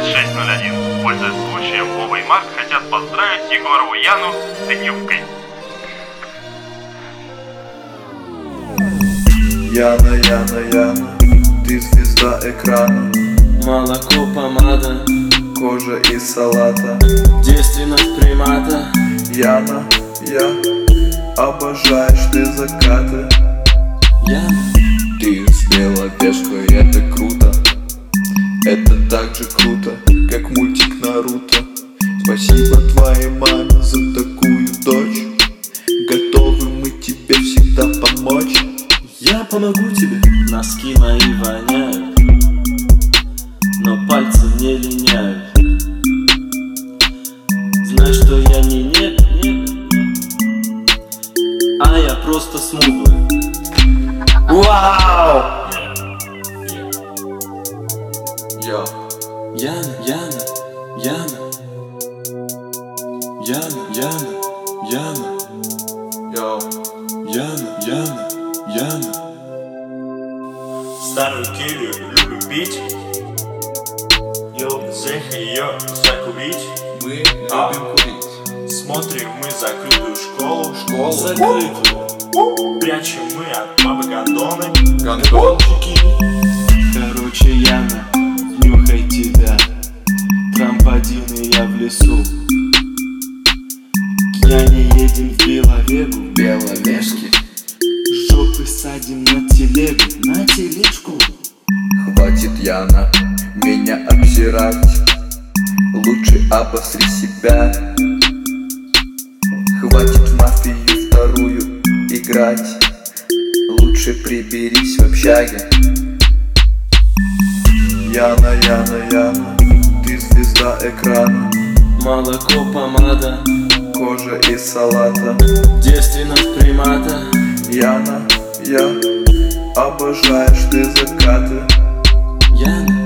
5601. Пользуясь случаем, Вова и Марк хотят поздравить Егорову Яну с днюхкой. Яна, Яна, Яна, ты звезда экрана. Молоко, помада, Кожа из салата. девственность примата. Яна, я обожаешь ты закаты. Яна, ты смело пешкой, это круто. Это так же круто, как мультик Наруто. Спасибо твоей маме за такую дочь. Готовы мы тебе всегда помочь. я помогу тебе. Носки мои воняют, но пальцы не линяют. Знай, что я не негр, а я просто смуглый. Вау! Йо. Яна, Яна, Яна, Яна, Яна, Яна, Йо. Яна, Яна, Яна. Старую келью люблю пить. Всех ее закурить. Мы любим курить. Смотрим мы закрытую школу. Закрытую. Прячем мы от мамы гондоны. Гондончики. Короче, Яна, нюхай тебя. Трампадины я в лесу. К Яне едем в Беловегу. Беловежки. Жопы садим на телегу. На тележку. Хватит, Яна, меня обсирать. Лучше обосри себя. Хватит в мафию вторую играть. Лучше приберись в общаге. Яна, Яна, Яна, ты звезда экрана. Молоко, помада, Кожа из салата. девственность примата. Яна, я обожаешь ты закаты. Яна,